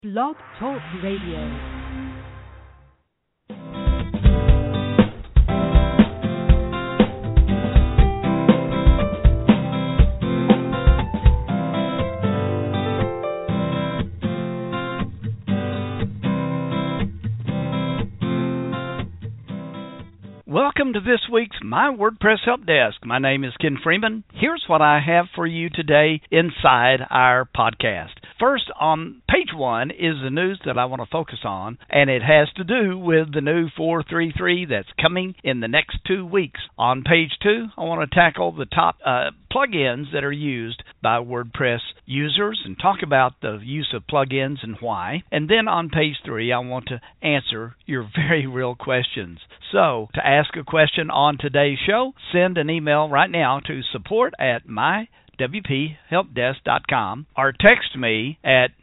Blog Talk Radio. Welcome to this week's My WordPress Help Desk. My name is Ken Freeman. Here's what I have for you today inside our podcast. First, on page 1 is the news that I want to focus on, and it has to do with the new 4.3.3 that's coming in the next 2 weeks. On page 2, I want to tackle the top plugins that are used by WordPress users and talk about the use of plugins and why. And then on page 3, I want to answer your very real questions. So, to ask a question on today's show, send an email right now to support@mywphelpdesk.com or text me at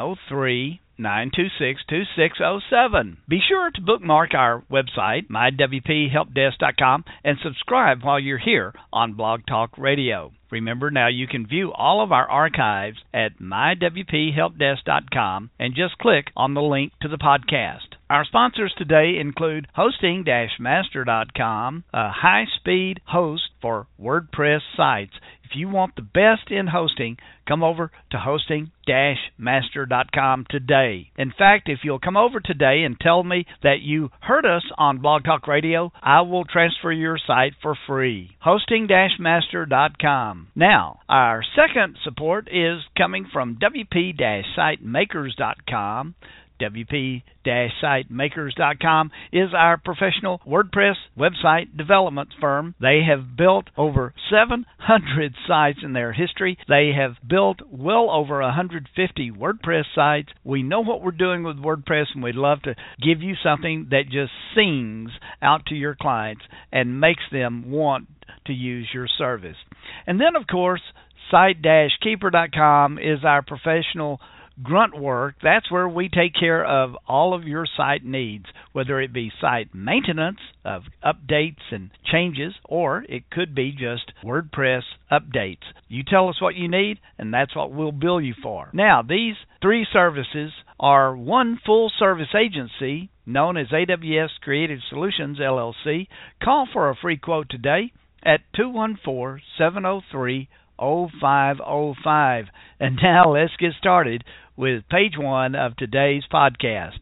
903-926-2607. Be sure to bookmark our website, mywphelpdesk.com, and subscribe while you're here on Blog Talk Radio. Remember, now you can view all of our archives at mywphelpdesk.com and just click on the link to the podcast. Our sponsors today include hosting-master.com, a high-speed host for WordPress sites. If you want the best in hosting, come over to hosting-master.com today. In fact, if you'll come over today and tell me that you heard us on Blog Talk Radio, I will transfer your site for free. hosting-master.com. Now, our second support is coming from wp-sitemakers.com. wp-sitemakers.com is our professional WordPress website development firm. They have built over 700 sites in their history. They have built well over 150 WordPress sites. We know what we're doing with WordPress, and we'd love to give you something that just sings out to your clients and makes them want to use your service. And then, of course, site-keeper.com is our professional grunt work. That's where we take care of all of your site needs, whether it be site maintenance of updates and changes, or it could be just WordPress updates. You tell us what you need, and that's what we'll bill you for. Now, these three services are one full-service agency known as AWS Creative Solutions, LLC. Call for a free quote today at 214-703-0505. And now let's get started with page 1 of today's podcast.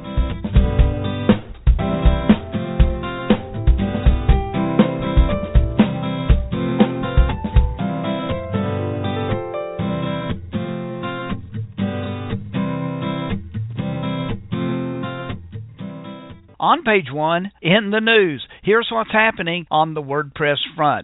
On page 1, in the news, here's what's happening on the WordPress front.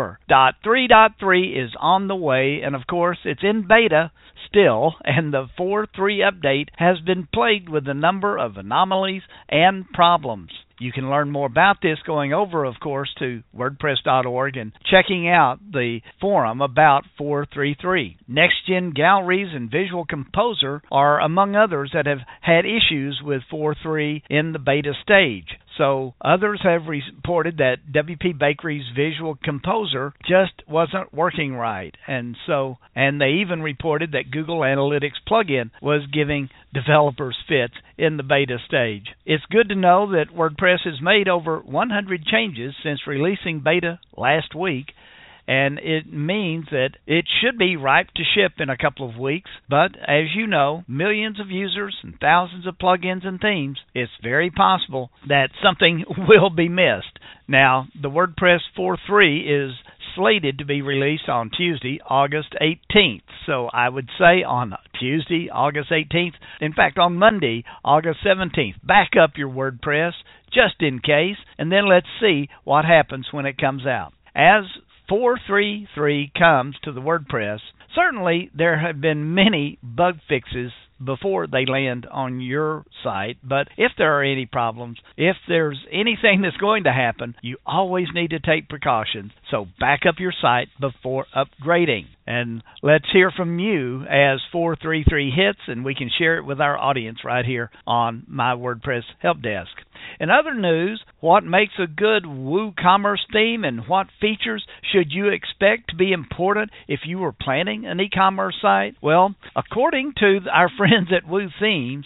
4.3.3 is on the way, and of course, it's in beta still, and the 4.3 update has been plagued with a number of anomalies and problems. You can learn more about this going over, of course, to WordPress.org and checking out the forum about 4.3.3. Next-Gen Galleries and Visual Composer are among others that have had issues with 4.3 in the beta stage. So others have reported that WP Bakery's Visual Composer just wasn't working right. And they even reported that Google Analytics plugin was giving developers fits in the beta stage. It's good to know that WordPress has made over 100 changes since releasing beta last week, and it means that it should be ripe to ship in a couple of weeks. But as you know, millions of users and thousands of plugins and themes, it's very possible that something will be missed. Now, the WordPress 4.3 is slated to be released on Tuesday, August 18th. So I would say on Tuesday, August 18th, in fact on Monday, August 17th, back up your WordPress just in case, and then let's see what happens when it comes out. As 4.3.3 comes to the WordPress, certainly there have been many bug fixes before they land on your site, but if there are any problems, if there's anything that's going to happen, you always need to take precautions. So back up your site before upgrading. And let's hear from you as 4.3.3 hits, and we can share it with our audience right here on My WordPress Help Desk. In other news, what makes a good WooCommerce theme and what features should you expect to be important if you were planning an e-commerce site? Well, according to our friends at WooThemes,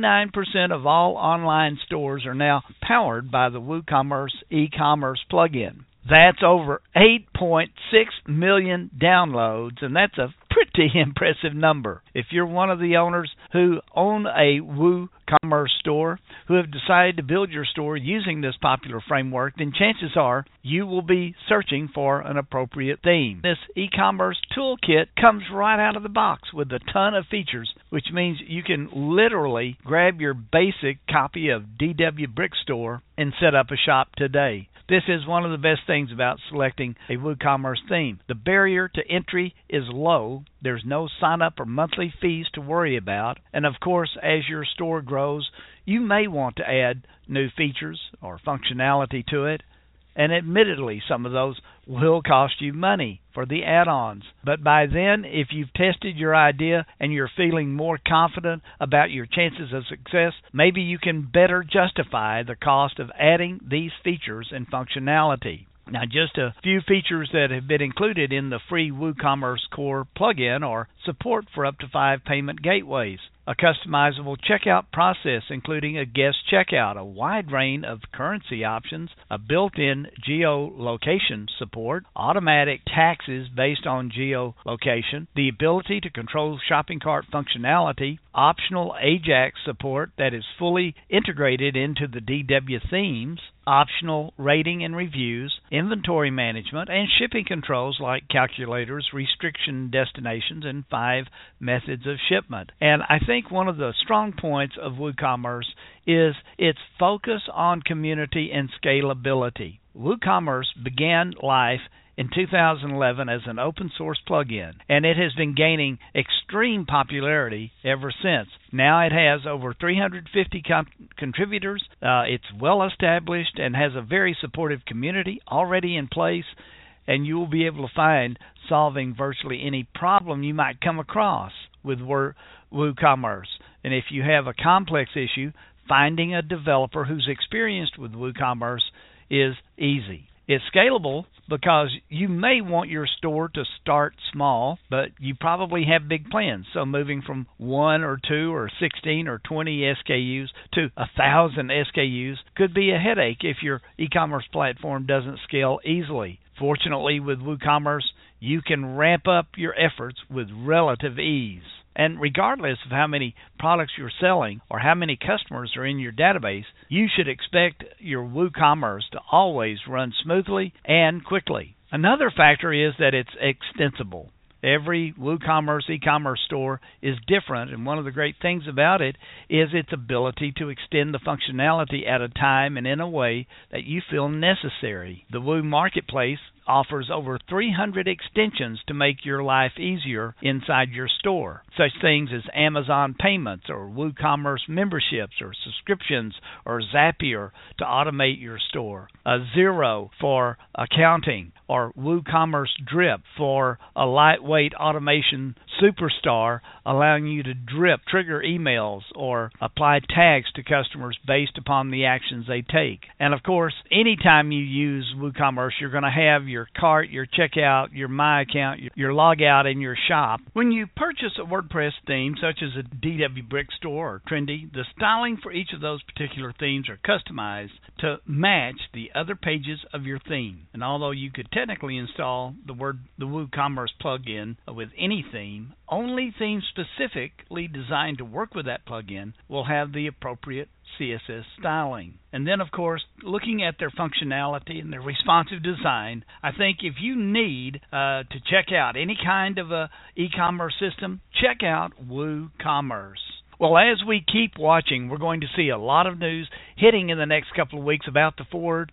29% of all online stores are now powered by the WooCommerce e-commerce plugin. That's over 8.6 million downloads, and that's a pretty impressive number. If you're one of the owners who own a WooCommerce store, who have decided to build your store using this popular framework, then chances are you will be searching for an appropriate theme. This e-commerce toolkit comes right out of the box with a ton of features, which means you can literally grab your basic copy of DW Brickstore and set up a shop today. This is one of the best things about selecting a WooCommerce theme. The barrier to entry is low. There's no sign-up or monthly fees to worry about. And of course, as your store grows, you may want to add new features or functionality to it. And admittedly, some of those will cost you money for the add-ons. But by then, if you've tested your idea and you're feeling more confident about your chances of success, maybe you can better justify the cost of adding these features and functionality. Now, just a few features that have been included in the free WooCommerce Core plugin are support for up to 5 payment gateways, a customizable checkout process including a guest checkout, a wide range of currency options, a built-in geolocation support, automatic taxes based on geolocation, the ability to control shopping cart functionality, optional Ajax support that is fully integrated into the DW themes, optional rating and reviews, inventory management, and shipping controls like calculators, restriction destinations, and 5 methods of shipment. And I think one of the strong points of WooCommerce is its focus on community and scalability. WooCommerce began life in 2011 as an open source plugin, and it has been gaining extreme popularity ever since. Now it has over 350 contributors. It's well established and has a very supportive community already in place, and you will be able to find solving virtually any problem you might come across with WooCommerce. And if you have a complex issue, finding a developer who's experienced with WooCommerce is easy. It's scalable because you may want your store to start small, but you probably have big plans. So moving from 1 or 2 or 16 or 20 SKUs to 1,000 SKUs could be a headache if your e-commerce platform doesn't scale easily. Fortunately, with WooCommerce, you can ramp up your efforts with relative ease. And regardless of how many products you're selling or how many customers are in your database, you should expect your WooCommerce to always run smoothly and quickly. Another factor is that it's extensible. Every WooCommerce e-commerce store is different, and one of the great things about it is its ability to extend the functionality at a time and in a way that you feel necessary. The Woo Marketplace offers over 300 extensions to make your life easier inside your store. Such things as Amazon payments or WooCommerce memberships or subscriptions or Zapier to automate your store. A Xero for accounting or WooCommerce Drip for a lightweight automation superstar allowing you to drip trigger emails or apply tags to customers based upon the actions they take. And of course, anytime you use WooCommerce, you're going to have your cart, your checkout, your My Account, your logout, and your shop. When you purchase a WordPress theme, such as a DW Brickstore or Trendy, the styling for each of those particular themes are customized to match the other pages of your theme. And although you could technically install the WooCommerce plugin with any theme, only themes specifically designed to work with that plugin will have the appropriate CSS styling. And then, of course, looking at their functionality and their responsive design, I think if you need to check out any kind of a e-commerce system, check out WooCommerce. Well, as we keep watching, we're going to see a lot of news hitting in the next couple of weeks about the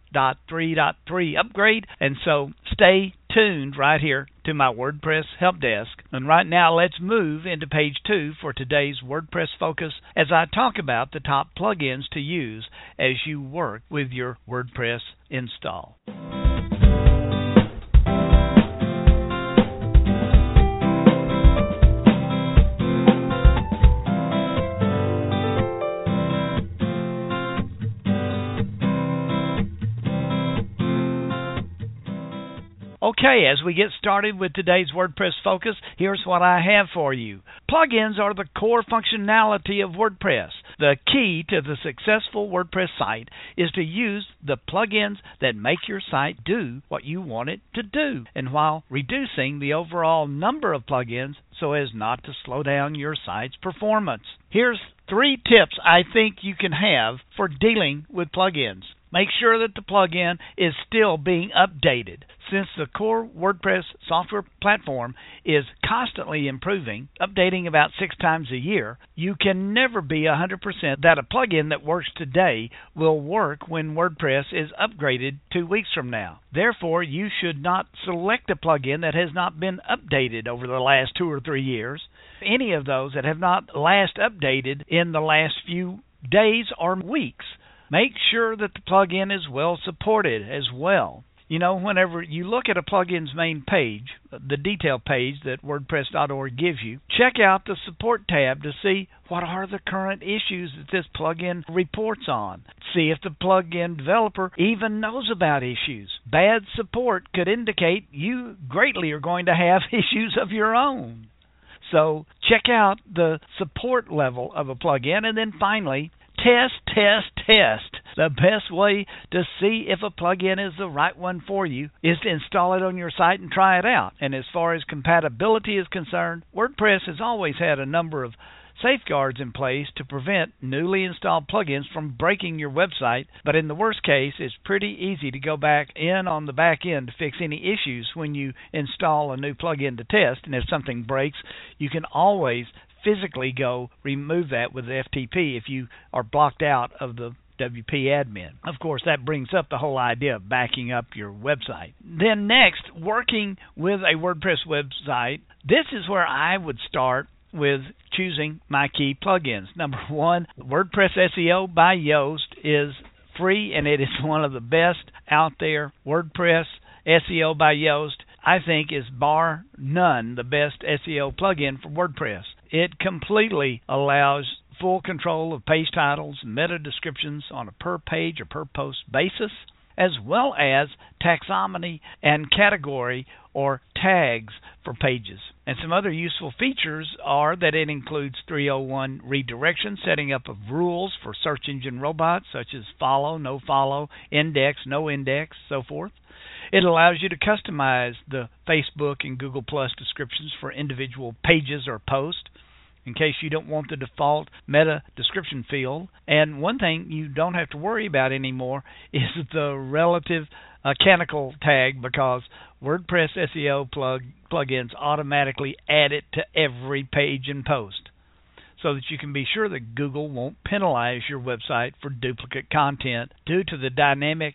4.3.3 upgrade, and so stay tuned right here to my WordPress help desk. And right now, let's move into page 2 for today's WordPress focus as I talk about the top plugins to use as you work with your WordPress install. Okay, as we get started with today's WordPress focus, here's what I have for you. Plugins are the core functionality of WordPress. The key to the successful WordPress site is to use the plugins that make your site do what you want it to do, and while reducing the overall number of plugins so as not to slow down your site's performance. Here's 3 tips I think you can have for dealing with plugins. Make sure that the plugin is still being updated. Since the core WordPress software platform is constantly improving, updating about 6 times a year, you can never be 100% that a plugin that works today will work when WordPress is upgraded 2 weeks from now. Therefore, you should not select a plugin that has not been updated over the last 2 or 3 years. Any of those that have not last updated in the last few days or weeks. Make sure that the plugin is well supported as well. You know, whenever you look at a plugin's main page, the detail page that WordPress.org gives you, check out the support tab to see what are the current issues that this plugin reports on. See if the plugin developer even knows about issues. Bad support could indicate you greatly are going to have issues of your own. So check out the support level of a plugin, and then finally, test. The best way to see if a plugin is the right one for you is to install it on your site and try it out. And as far as compatibility is concerned, WordPress has always had a number of safeguards in place to prevent newly installed plugins from breaking your website, but in the worst case, it's pretty easy to go back in on the back end to fix any issues when you install a new plugin to test, and if something breaks, you can always physically go remove that with the FTP if you are blocked out of the WP admin. Of course, that brings up the whole idea of backing up your website. Then next, working with a WordPress website, this is where I would start with choosing my key plugins. Number 1, WordPress SEO by Yoast is free, and it is one of the best out there. WordPress SEO by Yoast, I think, is bar none the best SEO plugin for WordPress. It completely allows full control of page titles and meta descriptions on a per page or per post basis, as well as taxonomy and category or tags for pages. And some other useful features are that it includes 301 redirection, setting up of rules for search engine robots such as follow, no follow, index, no index, so forth. It allows you to customize the Facebook and Google Plus descriptions for individual pages or posts in case you don't want the default meta description field. And one thing you don't have to worry about anymore is the relative canonical tag, because WordPress SEO plugins automatically add it to every page and post, so that you can be sure that Google won't penalize your website for duplicate content due to the dynamic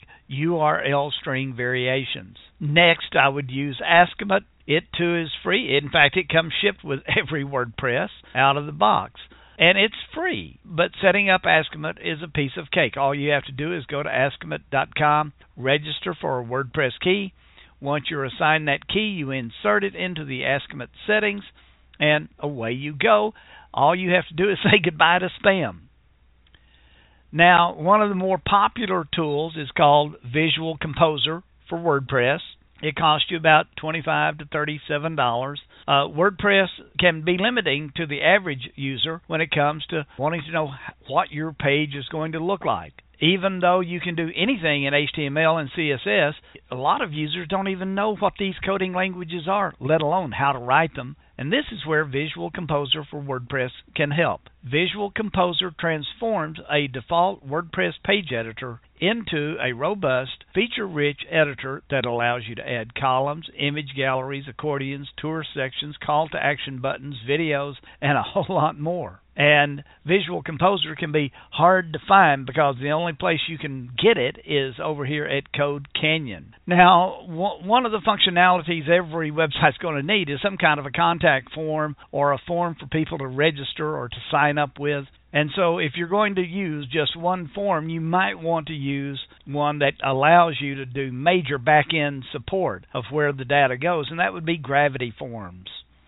URL string variations. Next, I would use Ascomet. It too is free. In fact, it comes shipped with every WordPress out of the box. And it's free, but setting up Ascomet is a piece of cake. All you have to do is go to ascomet.com, register for a WordPress key. Once you're assigned that key, you insert it into the Ascomet settings, and away you go. All you have to do is say goodbye to spam. Now, one of the more popular tools is called Visual Composer for WordPress. It costs you about $25 to $37. WordPress can be limiting to the average user when it comes to wanting to know what your page is going to look like. Even though you can do anything in HTML and CSS, a lot of users don't even know what these coding languages are, let alone how to write them. And this is where Visual Composer for WordPress can help. Visual Composer transforms a default WordPress page editor into a robust, feature-rich editor that allows you to add columns, image galleries, accordions, tour sections, call-to-action buttons, videos, and a whole lot more. And Visual Composer can be hard to find because the only place you can get it is over here at Code Canyon. Now, one of the functionalities every website's going to need is some kind of a contact form or a form for people to register or to sign up with. And so if you're going to use just one form, you might want to use one that allows you to do major back-end support of where the data goes, and that would be Gravity Forms.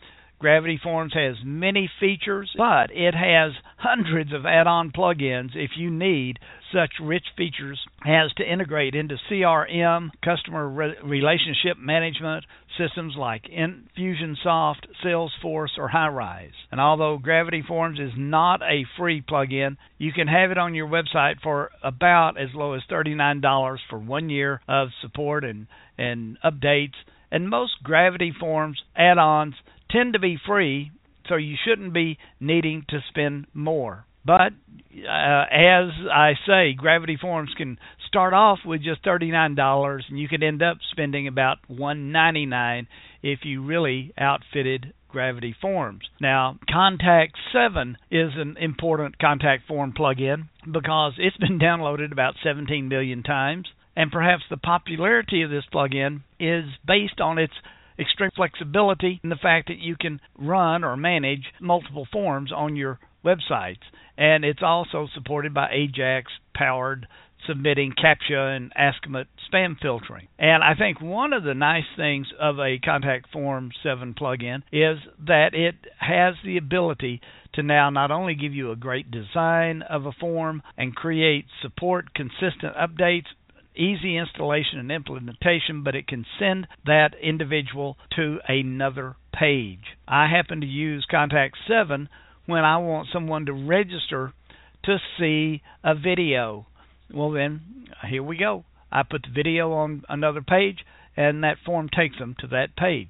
Gravity Forms has many features, but it has hundreds of add-on plugins if you need such rich features as to integrate into CRM, customer relationship management, systems like Infusionsoft, Salesforce, or HighRise. And although Gravity Forms is not a free plugin, you can have it on your website for about as low as $39 for 1 year of support and updates. And most Gravity Forms add-ons tend to be free, so you shouldn't be needing to spend more. But as I say, Gravity Forms can start off with just $39, and you could end up spending about $199 if you really outfitted Gravity Forms. Now, Contact 7 is an important contact form plugin because it's been downloaded about 17 million times, and perhaps the popularity of this plugin is based on its extreme flexibility and the fact that you can run or manage multiple forms on your websites. And it's also supported by Ajax-powered submitting CAPTCHA and ASCII spam filtering. And I think one of the nice things of a Contact Form 7 plugin is that it has the ability to now not only give you a great design of a form and create support consistent updates, easy installation and implementation, but it can send that individual to another page. I happen to use Contact 7 when I want someone to register to see a video. Well, then, here we go. I put the video on another page, and that form takes them to that page.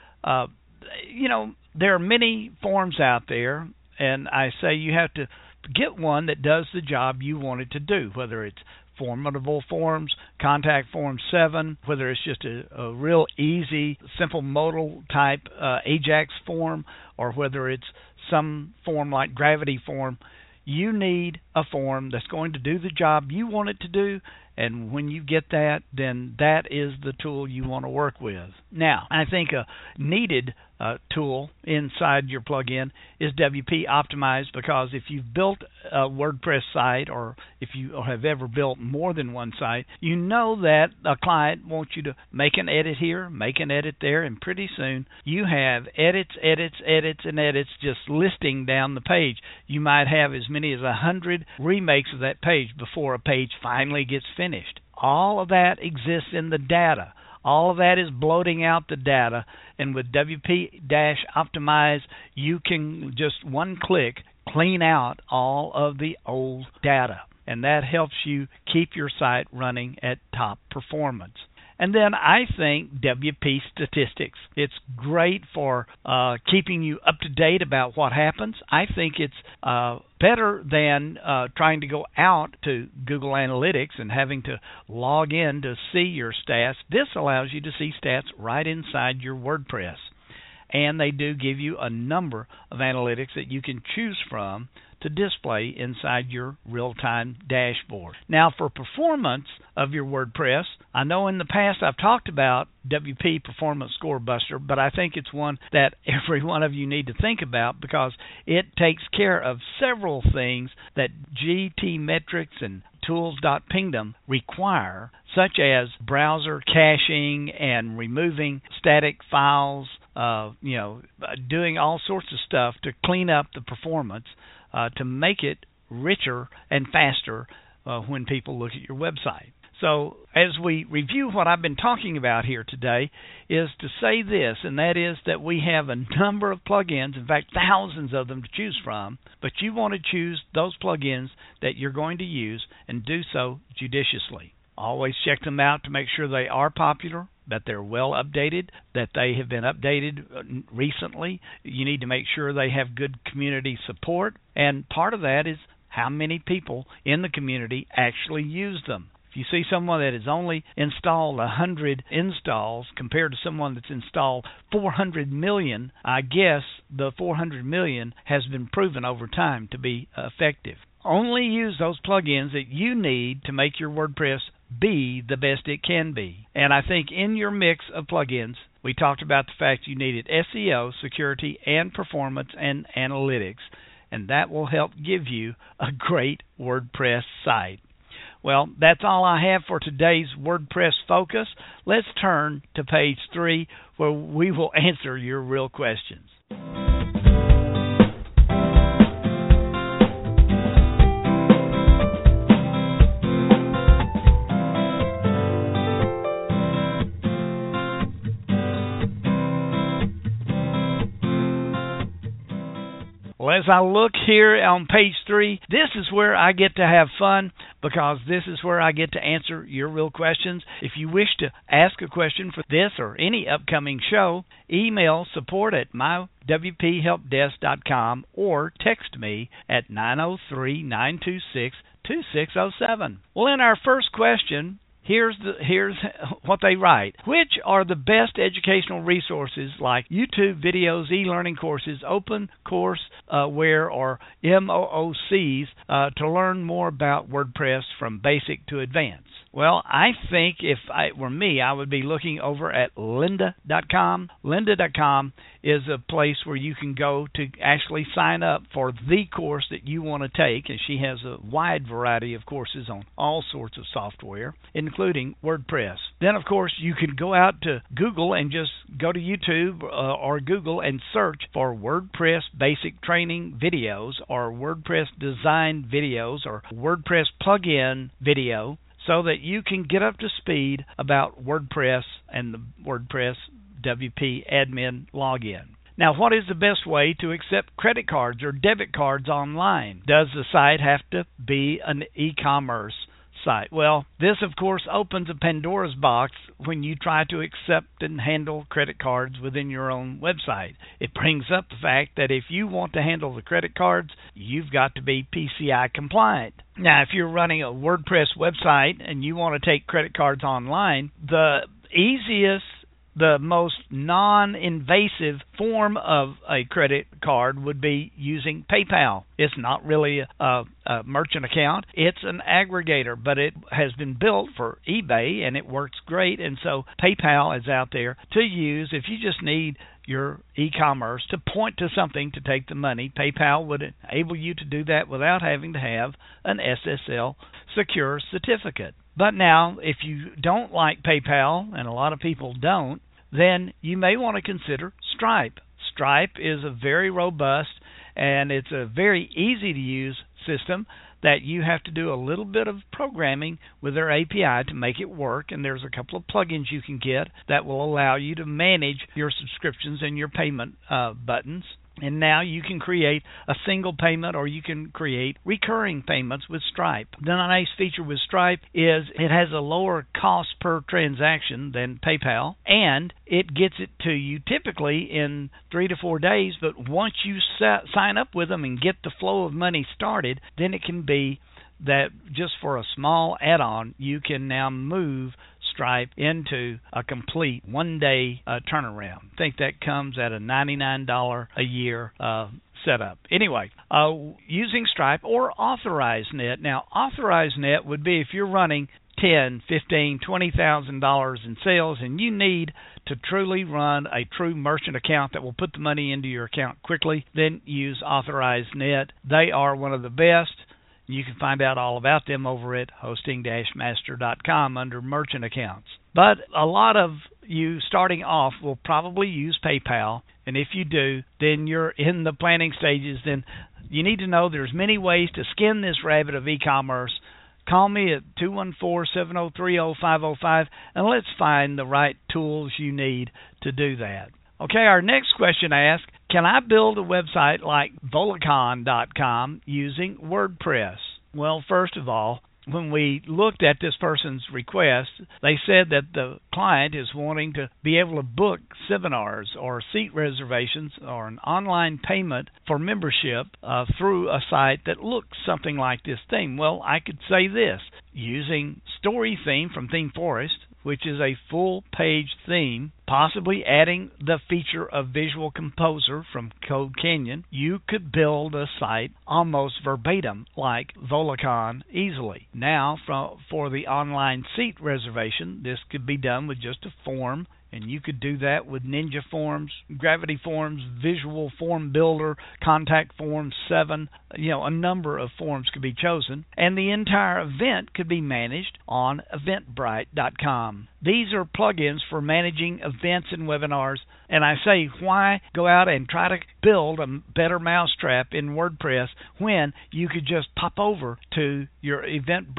There are many forms out there, and I say you have to get one that does the job you want it to do, whether it's Formidable Forms, Contact Form 7, whether it's just a real easy, simple modal type Ajax form, or whether it's some form like Gravity Form. You need a form that's going to do the job you want it to do, and when you get that, then that is the tool you want to work with. Now, I think a needed tool inside your plugin is WP Optimize, because if you've built a WordPress site, or if you have ever built more than one site, you know that a client wants you to make an edit here, make an edit there, and pretty soon you have edits, and edits just listing down the page. You might have as many as 100 remakes of that page before a page finally gets finished. All of that exists in the data. All of that is bloating out the data, and with WP-Optimize, you can just one click clean out all of the old data, and that helps you keep your site running at top performance. And then I think WP Statistics. It's great for keeping you up to date about what happens. I think it's better than trying to go out to Google Analytics and having to log in to see your stats. This allows you to see stats right inside your WordPress. And they do give you a number of analytics that you can choose from to display inside your real-time dashboard. Now, for performance of your WordPress, I know in the past I've talked about WP Performance Score Buster, but I think it's one that every one of you need to think about because it takes care of several things that GTmetrix and Tools.Pingdom require, such as browser caching and removing static files, doing all sorts of stuff to clean up the performance, to make it richer and faster when people look at your website. So as we review what I've been talking about here today is to say this, and that is that we have a number of plugins, in fact thousands of them to choose from, but you want to choose those plugins that you're going to use and do so judiciously. Always check them out to make sure they are popular, that they're well updated, that they have been updated recently. You need to make sure they have good community support, and part of that is how many people in the community actually use them. If you see someone that has only installed 100 installs compared to someone that's installed 400 million, I guess the 400 million has been proven over time to be effective. Only use those plugins that you need to make your WordPress be the best it can be. And I think in your mix of plugins, we talked about the fact you needed SEO, security, and performance and analytics, and that will help give you a great WordPress site. Well, that's all I have for today's WordPress Focus. Let's turn to page 3 where we will answer your real questions. Well, as I look here on page 3, this is where I get to have fun because this is where I get to answer your real questions. If you wish to ask a question for this or any upcoming show, email support@mywphelpdesk.com or text me at 903-926-2607. Well, in our first question, Here's what they write. Which are the best educational resources like YouTube videos, e-learning courses, open courseware, or MOOCs to learn more about WordPress from basic to advanced? Well, I think if it were me, I would be looking over at lynda.com. Lynda.com is a place where you can go to actually sign up for the course that you want to take, and she has a wide variety of courses on all sorts of software, including WordPress. Then, of course, you can go out to Google and just go to YouTube or Google and search for WordPress basic training videos or WordPress design videos or WordPress plugin video, so that you can get up to speed about WordPress and the WordPress WP admin login. Now, what is the best way to accept credit cards or debit cards online? Does the site have to be an e-commerce site? Well, this, of course, opens a Pandora's box when you try to accept and handle credit cards within your own website. It brings up the fact that if you want to handle the credit cards, you've got to be PCI compliant. Now, if you're running a WordPress website and you want to take credit cards online, the easiest, the most non-invasive form of a credit card would be using PayPal. It's not really a merchant account. It's an aggregator, but it has been built for eBay, and it works great. And so PayPal is out there to use if you just need your e-commerce to point to something to take the money. PayPal would enable you to do that without having to have an SSL secure certificate. But now, if you don't like PayPal, and a lot of people don't, then you may want to consider Stripe. Stripe is a very robust and it's a very easy to use system that you have to do a little bit of programming with their API to make it work, and there's a couple of plugins you can get that will allow you to manage your subscriptions and your payment buttons. And now you can create a single payment or you can create recurring payments with Stripe. The nice feature with Stripe is it has a lower cost per transaction than PayPal, and it gets it to you typically in 3 to 4 days. But once you sign up with them and get the flow of money started, then it can be that just for a small add-on, you can now move Stripe into a complete one-day turnaround. I think that comes at a $99 a year setup. Anyway, using Stripe or AuthorizeNet. Now, AuthorizeNet would be if you're running $10,000, $15,000, $20,000 in sales and you need to truly run a true merchant account that will put the money into your account quickly, then use AuthorizeNet. They are one of the best. You can find out all about them over at hosting-master.com under merchant accounts. But a lot of you starting off will probably use PayPal, and if you do, then you're in the planning stages. Then you need to know there's many ways to skin this rabbit of e-commerce. Call me at 214-703-0505, and let's find the right tools you need to do that. Okay, our next question asks, can I build a website like Volacon.com using WordPress? Well, first of all, when we looked at this person's request, they said that the client is wanting to be able to book seminars or seat reservations or an online payment for membership through a site that looks something like this theme. Well, I could say this, using Story Theme from ThemeForest, which is a full-page theme, possibly adding the feature of Visual Composer from Code Canyon, you could build a site almost verbatim like Volacon easily. Now, for the online seat reservation, this could be done with just a form, and you could do that with Ninja Forms, Gravity Forms, Visual Form Builder, Contact Forms 7. A number of forms could be chosen, and the entire event could be managed on Eventbrite.com. These are plugins for managing events and webinars, and I say, why go out and try to build a better mousetrap in WordPress when you could just pop over to your Eventbrite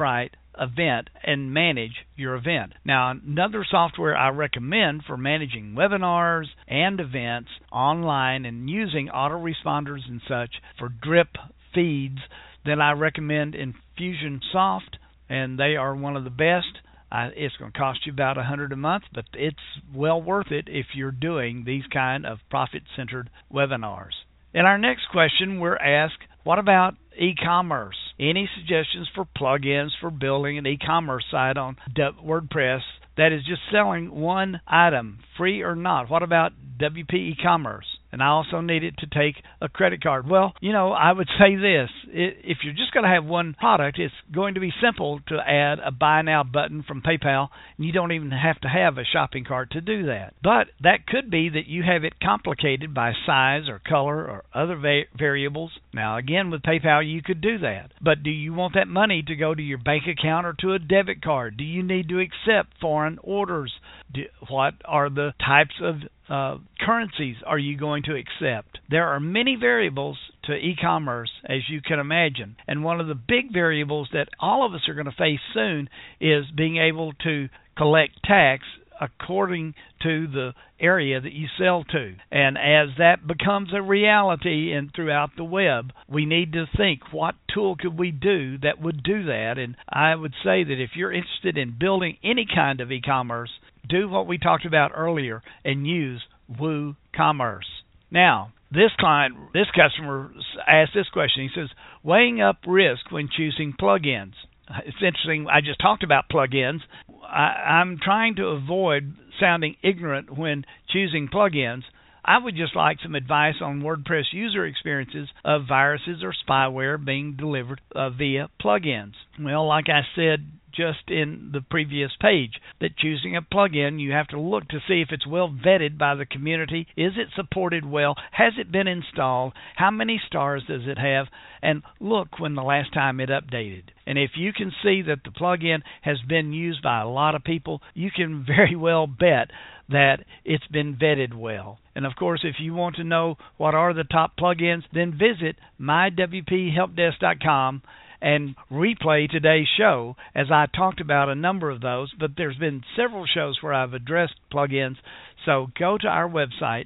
event and manage your event. Now, another software I recommend for managing webinars and events online and using autoresponders and such for drip feeds, then I recommend Infusionsoft, and they are one of the best. It's going to cost you about $100 a month, but it's well worth it if you're doing these kind of profit-centered webinars. In our next question, we're asked, what about e-commerce? Any suggestions for plugins for building an e-commerce site on WordPress that is just selling one item, free or not? What about WP e-commerce? And I also need it to take a credit card. Well, I would say this. If you're just going to have one product, it's going to be simple to add a buy now button from PayPal, and you don't even have to have a shopping cart to do that. But that could be that you have it complicated by size or color or other variables. Now, again, with PayPal, you could do that. But do you want that money to go to your bank account or to a debit card? Do you need to accept foreign orders? What are the types of currencies are you going to accept? There are many variables to e-commerce, as you can imagine. And one of the big variables that all of us are going to face soon is being able to collect tax according to the area that you sell to. And as that becomes a reality and throughout the web, we need to think, what tool could we do that would do that? And I would say that if you're interested in building any kind of e-commerce, do what we talked about earlier and use WooCommerce. Now, this customer asked this question. He says, weighing up risk when choosing plugins. It's interesting. I just talked about plugins. I'm trying to avoid sounding ignorant when choosing plugins. I would just like some advice on WordPress user experiences of viruses or spyware being delivered via plugins. Well, like I said just in the previous page, that choosing a plugin, you have to look to see if it's well vetted by the community. Is it supported well? Has it been installed? How many stars does it have? And look when the last time it updated. And if you can see that the plugin has been used by a lot of people, you can very well bet that it's been vetted well. And of course, if you want to know what are the top plugins, then visit mywphelpdesk.com and replay today's show, as I talked about a number of those, but there's been several shows where I've addressed plugins. So go to our website,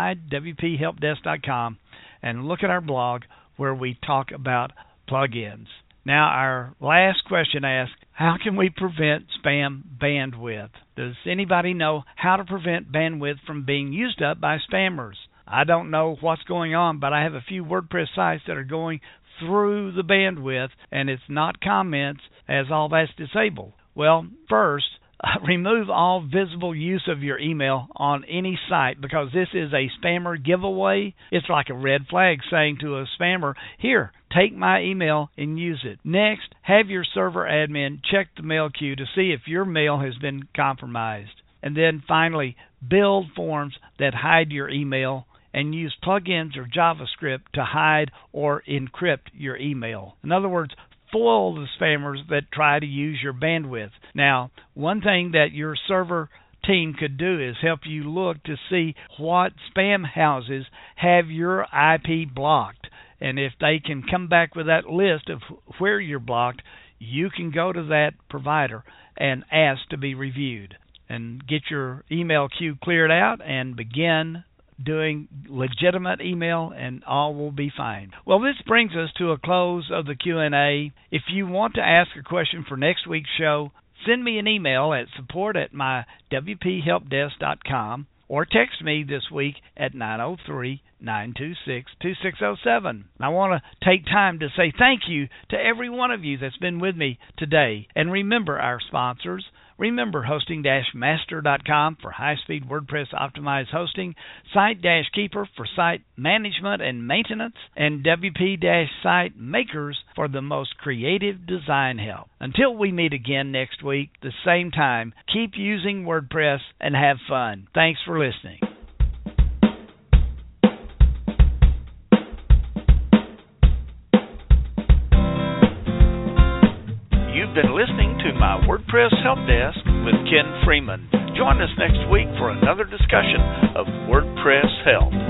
mywphelpdesk.com, and look at our blog where we talk about plugins. Now, our last question asks, how can we prevent spam bandwidth? Does anybody know how to prevent bandwidth from being used up by spammers? I don't know what's going on, but I have a few WordPress sites that are going through the bandwidth, and it's not comments, as all that's disabled. Well, first, remove all visible use of your email on any site, because this is a spammer giveaway. It's like a red flag saying to a spammer, here, take my email and use it. Next, have your server admin check the mail queue to see if your mail has been compromised. And then finally, build forms that hide your email and use plugins or JavaScript to hide or encrypt your email. In other words, foil the spammers that try to use your bandwidth. Now, one thing that your server team could do is help you look to see what spam houses have your IP blocked. And if they can come back with that list of where you're blocked, you can go to that provider and ask to be reviewed and get your email queue cleared out and begin doing legitimate email, and all will be fine. Well, this brings us to a close of the Q&A. If you want to ask a question for next week's show, send me an email at support@mywphelpdesk.com or text me this week at 903-926-2607. I want to take time to say thank you to every one of you that's been with me today. And remember our sponsors. Remember hosting-master.com for high-speed WordPress optimized hosting, Site-Keeper for site management and maintenance, and WP-Site Makers for the most creative design help. Until we meet again next week, the same time, keep using WordPress and have fun. Thanks for listening. You've been listening to my WordPress Help Desk with Ken Freeman. Join us next week for another discussion of WordPress help.